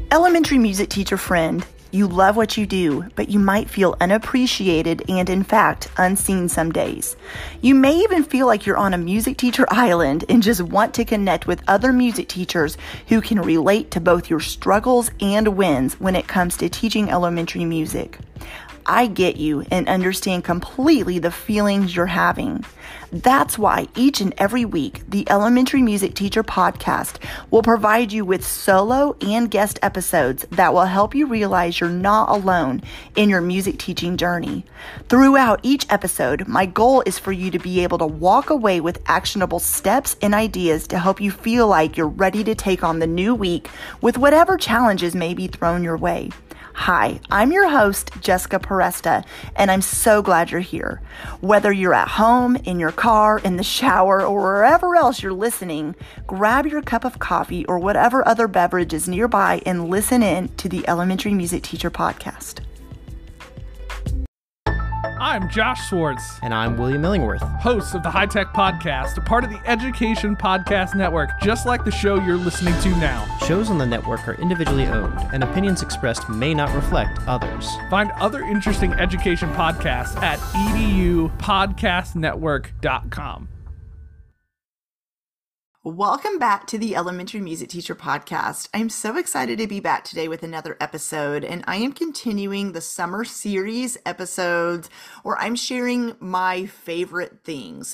Elementary music teacher friend, you love what you do, but you might feel unappreciated and, in fact, unseen some days. You may even feel like you're on a music teacher island and just want to connect with other music teachers who can relate to both your struggles and wins when it comes to teaching elementary music. I get you and understand completely the feelings you're having. That's why each and every week, the Elementary Music Teacher Podcast will provide you with solo and guest episodes that will help you realize you're not alone in your music teaching journey. Throughout each episode, my goal is for you to be able to walk away with actionable steps and ideas to help you feel like you're ready to take on the new week with whatever challenges may be thrown your way. Hi, I'm your host, Jessica Peresta, and I'm so glad you're here. Whether you're at home, in your car, in the shower, or wherever else you're listening, grab your cup of coffee or whatever other beverage is nearby and listen in to the Elementary Music Teacher Podcast. I'm Josh Swartz. And I'm William Illingworth, hosts of the High Tech Podcast, a part of the Education Podcast Network, just like the show you're listening to now. Shows on the network are individually owned, and opinions expressed may not reflect others. Find other interesting education podcasts at edupodcastnetwork.com. Welcome back to the Elementary Music Teacher Podcast. I'm so excited to be back today with another episode, and I am continuing the summer series episodes where I'm sharing my favorite things.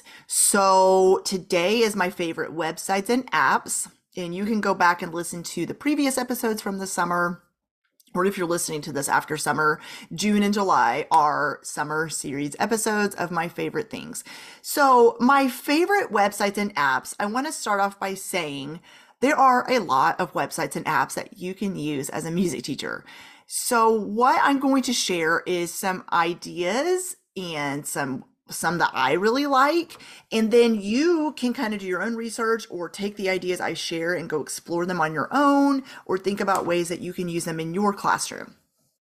So today is my favorite websites and apps, and you can go back and listen to the previous episodes from the summer. Or if you're listening to this after summer, June and July are summer series episodes of my favorite things. So my favorite websites and apps, I want to start off by saying there are a lot of websites and apps that you can use as a music teacher. So what I'm going to share is some ideas and some that I really like, and then you can kind of do your own research or take the ideas I share and go explore them on your own or think about ways that you can use them in your classroom.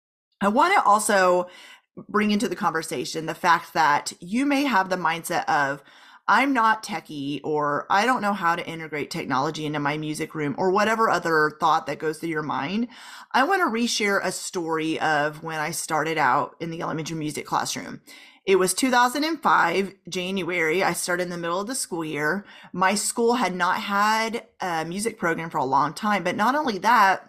I want to also bring into the conversation the fact that you may have the mindset of, I'm not techie, or I don't know how to integrate technology into my music room, or whatever other thought that goes through your mind. I want to reshare a story of when I started out in the elementary music classroom. It was 2005, January. I started in the middle of the school year. My school had not had a music program for a long time, but not only that,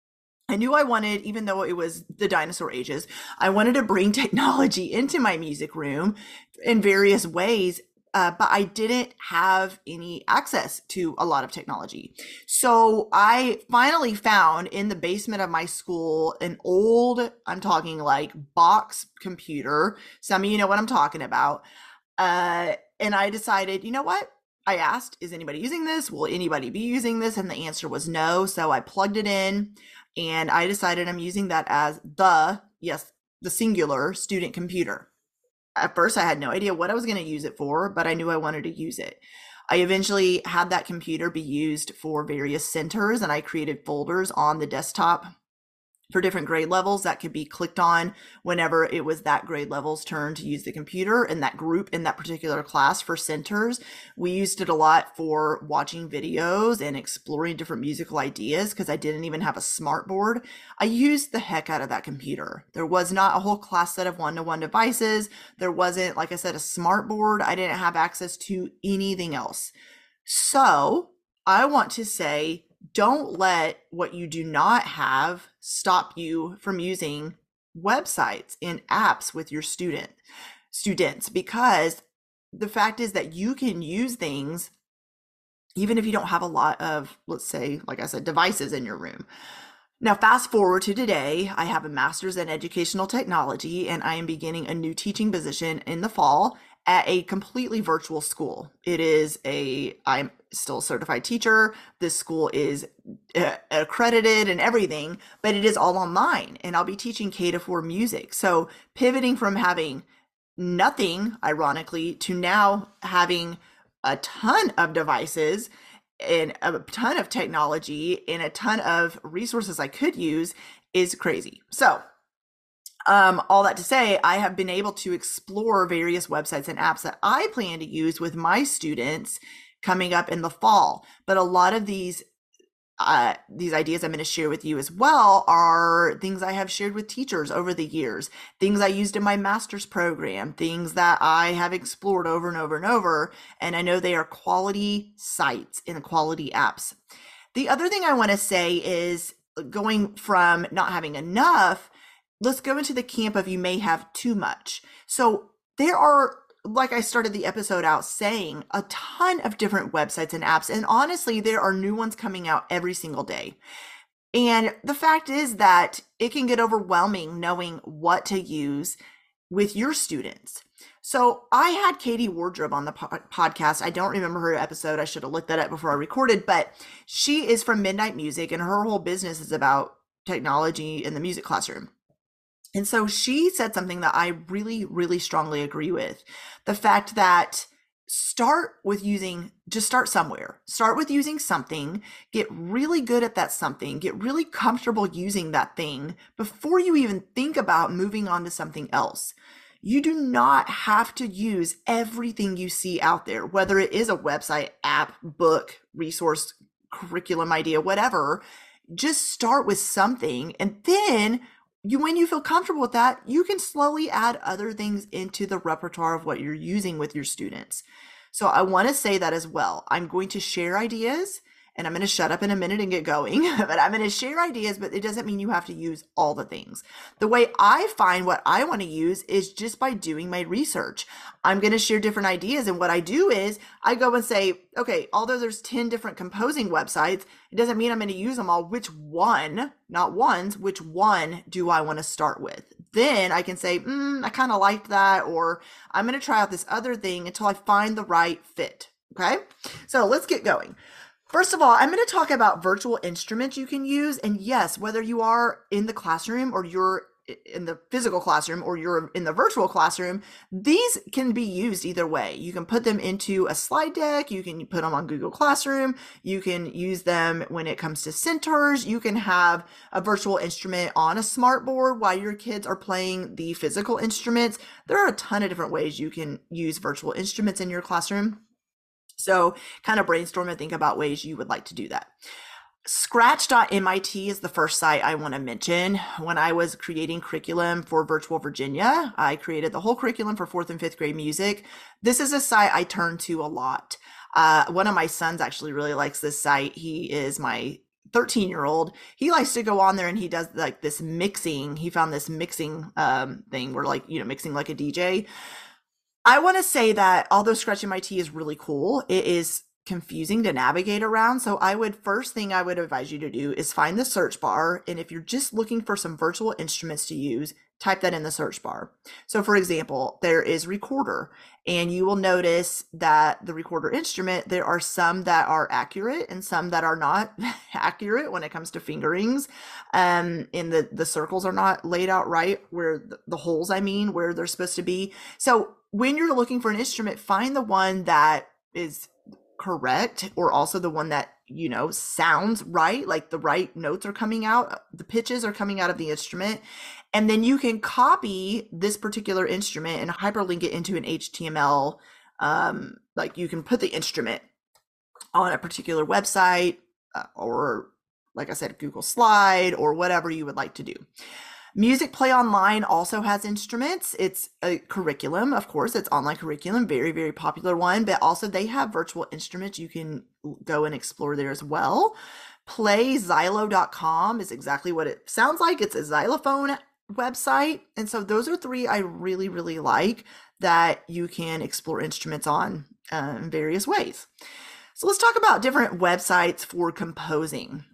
I knew I wanted, even though it was the dinosaur ages, I wanted to bring technology into my music room in various ways. But I didn't have any access to a lot of technology. So I finally found in the basement of my school an old, I'm talking like box computer. Some of you know what I'm talking about. And I decided, you know what? I asked, is anybody using this? Will anybody be using this? And the answer was no. So I plugged it in and I decided I'm using that as the singular student computer. At first, I had no idea what I was going to use it for, but I knew I wanted to use it. I eventually had that computer be used for various centers, and I created folders on the desktop for different grade levels that could be clicked on whenever it was that grade level's turn to use the computer in that group in that particular class for centers. We used it a lot for watching videos and exploring different musical ideas because I didn't even have a smart board. I used the heck out of that computer. There was not a whole class set of one-to-one devices. There wasn't, like I said, a smart board. I didn't have access to anything else. So I want to say, don't let what you do not have stop you from using websites and apps with your students, because the fact is that you can use things even if you don't have a lot of, let's say, like I said, devices in your room. Now, fast forward to today, I have a master's in educational technology, and I am beginning a new teaching position in the fall at a completely virtual school. I'm still a certified teacher. This school is accredited and everything, but it is all online, and I'll be teaching K-4 music. So pivoting from having nothing, ironically, to now having a ton of devices and a ton of technology and a ton of resources I could use is crazy. So all that to say, I have been able to explore various websites and apps that I plan to use with my students coming up in the fall. But a lot of these these ideas I'm going to share with you as well are things I have shared with teachers over the years, things I used in my master's program, things that I have explored over and over and over. And I know they are quality sites and quality apps. The other thing I want to say is going from not having enough, let's go into the camp of you may have too much. So there are, like I started the episode out saying, a ton of different websites and apps. And honestly, there are new ones coming out every single day. And the fact is that it can get overwhelming knowing what to use with your students. So I had Katie Wardrobe on the podcast. I don't remember her episode. I should have looked that up before I recorded, but she is from Midnight Music and her whole business is about technology in the music classroom. And so she said something that I really, really strongly agree with. The fact that start somewhere. Start with using something, get really good at that something, get really comfortable using that thing before you even think about moving on to something else. You do not have to use everything you see out there, whether it is a website, app, book, resource, curriculum idea, whatever. Just start with something, and then when you feel comfortable with that, you can slowly add other things into the repertoire of what you're using with your students. So I want to say that as well. I'm going to share ideas, and I'm going to shut up in a minute and get going, but I'm going to share ideas, but it doesn't mean you have to use all the things. The way I find what I want to use is just by doing my research. I'm going to share different ideas. And what I do is I go and say, okay, although there's 10 different composing websites, it doesn't mean I'm going to use them all. Which one, not ones, which one do I want to start with? Then I can say, I kind of liked that, or I'm going to try out this other thing until I find the right fit. Okay. So let's get going. First of all, I'm going to talk about virtual instruments you can use. And yes, whether you are in the classroom or you're in the physical classroom or you're in the virtual classroom, these can be used either way. You can put them into a slide deck. You can put them on Google Classroom. You can use them when it comes to centers. You can have a virtual instrument on a smart board while your kids are playing the physical instruments. There are a ton of different ways you can use virtual instruments in your classroom. So kind of brainstorm and think about ways you would like to do that. Scratch.mit is the first site I want to mention. When I was creating curriculum for Virtual Virginia, I created the whole curriculum for 4th and 5th grade music. This is a site I turn to a lot. One of my sons actually really likes this site. He is my 13-year-old. He likes to go on there and he does like this mixing. He found this mixing thing where mixing like a DJ. I want to say that although Scratch.mit is really cool, it is confusing to navigate around. So first thing I would advise you to do is find the search bar. And if you're just looking for some virtual instruments to use, type that in the search bar. So for example, there is recorder, and you will notice that the recorder instrument, there are some that are accurate and some that are not accurate when it comes to fingerings. And the circles are not laid out right where the holes, where they're supposed to be. So when you're looking for an instrument, find the one that is correct, or also the one that, sounds right, like the right notes are coming out, the pitches are coming out of the instrument. And then you can copy this particular instrument and hyperlink it into an HTML. Like you can put the instrument on a particular website or, like I said, Google Slide or whatever you would like to do. Music Play Online also has instruments. It's a curriculum, of course, it's online curriculum, very, very popular one, but also they have virtual instruments you can go and explore there as well. Playxylo.com is exactly what it sounds like. It's a xylophone website. And so those are three I really, really like that you can explore instruments on in various ways. So let's talk about different websites for composing.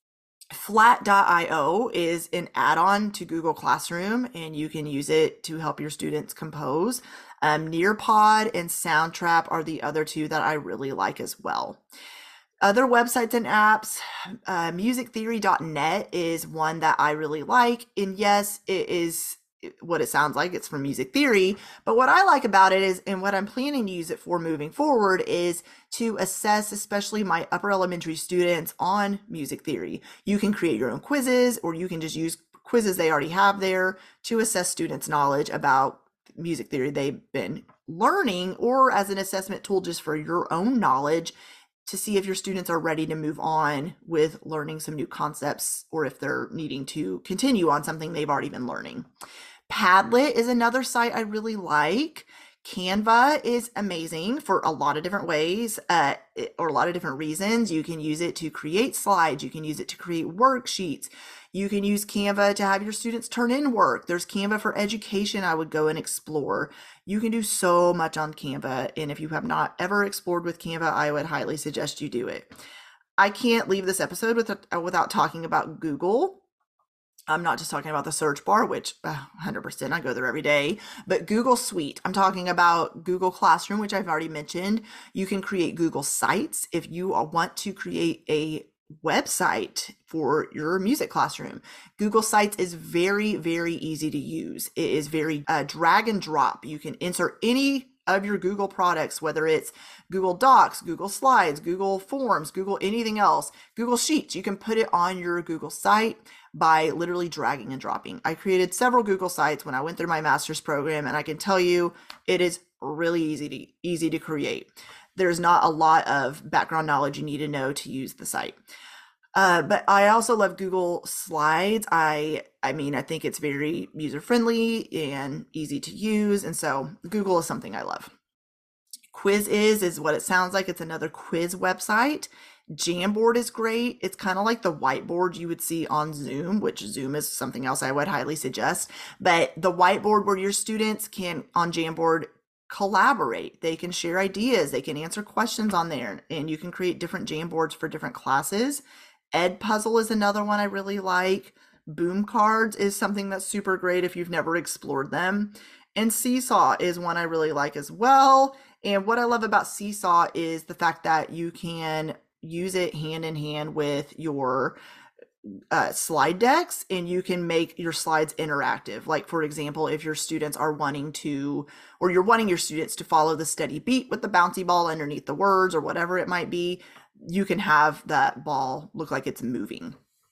Flat.io is an add-on to Google Classroom, and you can use it to help your students compose. Nearpod and Soundtrap are the other two that I really like as well. Other websites and apps, musictheory.net is one that I really like. And yes, it is what it sounds like. It's from Music Theory. But what I like about it is, and what I'm planning to use it for moving forward, is to assess, especially my upper elementary students on Music Theory. You can create your own quizzes, or you can just use quizzes they already have there to assess students' knowledge about music theory they've been learning, or as an assessment tool just for your own knowledge to see if your students are ready to move on with learning some new concepts or if they're needing to continue on something they've already been learning. Padlet is another site I really like. Canva is amazing for a lot of different ways or a lot of different reasons. You can use it to create slides. You can use it to create worksheets. You can use Canva to have your students turn in work. There's Canva for education I would go and explore. You can do so much on Canva. And if you have not ever explored with Canva, I would highly suggest you do it. I can't leave this episode without talking about Google. I'm not just talking about the search bar, which 100% I go there every day, but Google Suite. I'm talking about Google Classroom, which I've already mentioned. You can create Google Sites if you want to create a website for your music classroom. Google Sites is very, very easy to use. It is very drag and drop. You can insert any of your Google products, whether it's Google Docs, Google Slides, Google Forms, Google anything else, Google Sheets. You can put it on your Google site by literally dragging and dropping. I created several Google Sites when I went through my master's program, and I can tell you it is really easy to create. There's not a lot of background knowledge you need to know to use the site. But I also love Google Slides. I think it's very user-friendly and easy to use. And so Google is something I love. Quizizz is what it sounds like. It's another quiz website. Jamboard is great. It's kind of like the whiteboard you would see on Zoom, which Zoom is something else I would highly suggest. But the whiteboard where your students can, on Jamboard, collaborate. They can share ideas. They can answer questions on there. And you can create different Jamboards for different classes. Edpuzzle is another one I really like. Boom Cards is something that's super great if you've never explored them. And Seesaw is one I really like as well. And what I love about Seesaw is the fact that you can use it hand in hand with your slide decks, and you can make your slides interactive. Like, for example, if your students are wanting you're wanting your students to follow the steady beat with the bouncy ball underneath the words or whatever it might be, you can have that ball look like it's moving.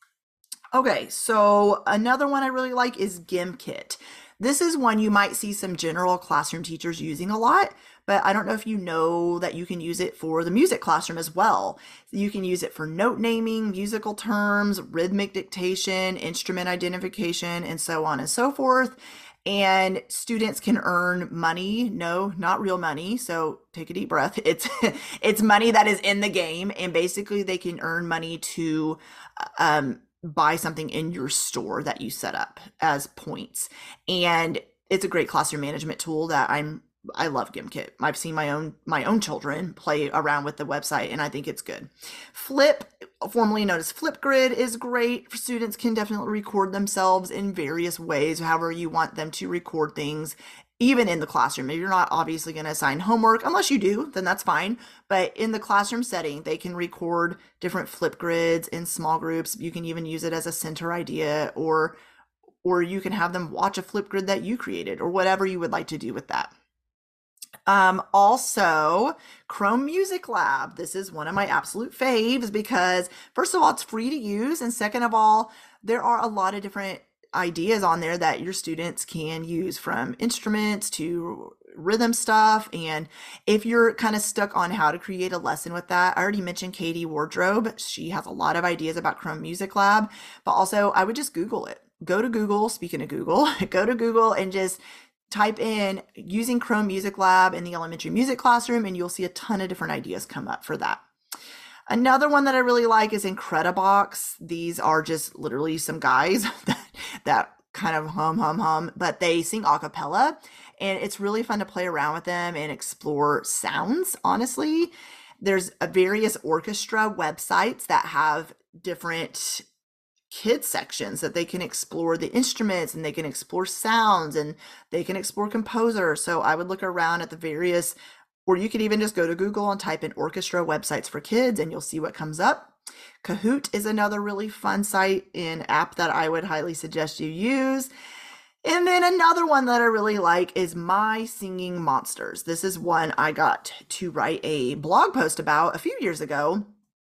Okay, so another one I really like is Gimkit. This is one you might see some general classroom teachers using a lot, but I don't know if you know that you can use it for the music classroom as well. You can use it for note naming, musical terms, rhythmic dictation, instrument identification, and so on and so forth. And students can earn money. No, not real money. So take a deep breath. It's money that is in the game. And basically they can earn money to buy something in your store that you set up as points. And it's a great classroom management tool that I love Gimkit. I've seen my own children play around with the website, and I think it's good. Flip, formerly known as Flipgrid, is great. Students can definitely record themselves in various ways, however you want them to record things, even in the classroom. If you're not obviously going to assign homework, unless you do, then that's fine. But in the classroom setting, they can record different Flipgrids in small groups. You can even use it as a center idea, or you can have them watch a Flipgrid that you created, or whatever you would like to do with that. Also, Chrome Music Lab. This is one of my absolute faves because, first of all, it's free to use. And second of all, there are a lot of different ideas on there that your students can use, from instruments to rhythm stuff. And if you're kind of stuck on how to create a lesson with that, I already mentioned Katie Wardrobe. She has a lot of ideas about Chrome Music Lab, but also I would just Google it. Go to Google, speaking of Google, go to Google and just type in using Chrome Music Lab in the elementary music classroom, and you'll see a ton of different ideas come up for that. Another one that I really like is Incredibox. These are just literally some guys that kind of hum, but they sing a cappella, and it's really fun to play around with them and explore sounds, honestly. There's various orchestra websites that have different kids sections that they can explore the instruments, and they can explore sounds, and they can explore composers. So I would look around at the various, or you could even just go to Google and type in orchestra websites for kids, and you'll see what comes up. Kahoot is another really fun site and app that I would highly suggest you use. And then another one that I really like is My Singing Monsters. This is one I got to write a blog post about a few years ago.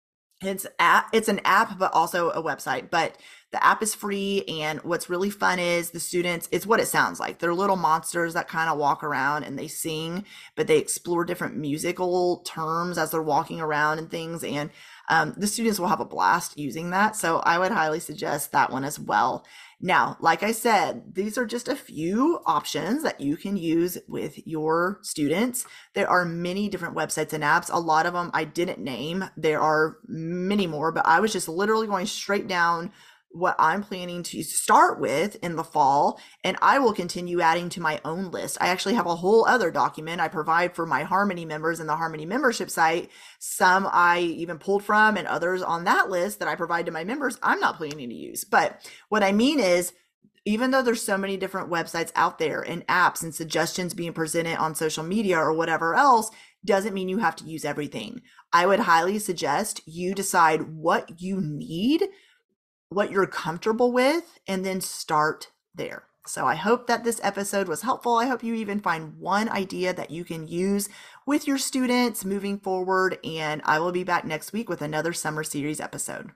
It's an app, but also a website. But the app is free, and what's really fun is the students, it's what it sounds like. They're little monsters that kind of walk around and they sing, but they explore different musical terms as they're walking around and things. And the students will have a blast using that. So I would highly suggest that one as well. Now, like I said, these are just a few options that you can use with your students. There are many different websites and apps. A lot of them I didn't name. There are many more, but I was just literally going straight down what I'm planning to start with in the fall, and I will continue adding to my own list. I actually have a whole other document I provide for my Harmony members in the Harmony membership site. Some I even pulled from, and others on that list that I provide to my members I'm not planning to use. But what I mean is, even though there's so many different websites out there and apps and suggestions being presented on social media or whatever else, doesn't mean you have to use everything. I would highly suggest you decide what you need, what you're comfortable with, and then start there. So I hope that this episode was helpful. I hope you even find one idea that you can use with your students moving forward. And I will be back next week with another summer series episode.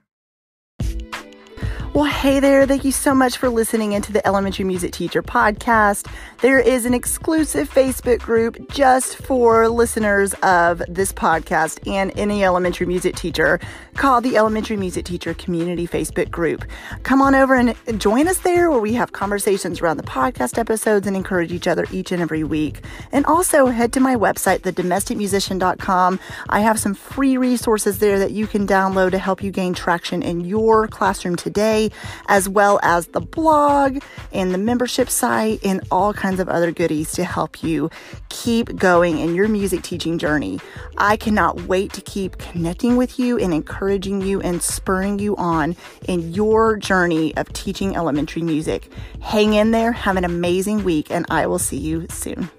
Well, hey there. Thank you so much for listening into the Elementary Music Teacher Podcast. There is an exclusive Facebook group just for listeners of this podcast and any elementary music teacher called the Elementary Music Teacher Community Facebook group. Come on over and join us there, where we have conversations around the podcast episodes and encourage each other each and every week. And also head to my website, thedomesticmusician.com. I have some free resources there that you can download to help you gain traction in your classroom today, as well as the blog and the membership site and all kinds of other goodies to help you keep going in your music teaching journey. I cannot wait to keep connecting with you and encouraging you and spurring you on in your journey of teaching elementary music. Hang in there, have an amazing week, and I will see you soon.